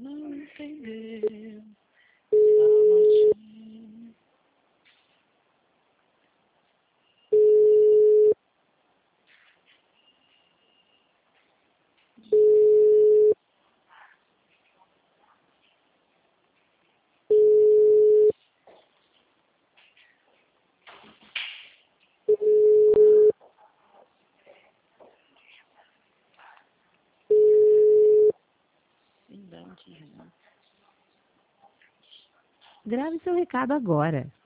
não entendeu essa noite. Grave seu recado agora.